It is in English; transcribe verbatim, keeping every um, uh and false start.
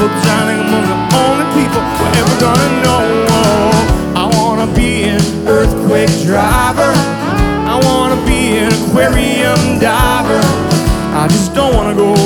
people drowning among the only people we're ever gonna know. I wanna be an earthquake driver. I wanna be an aquarium diver. I just don't wanna go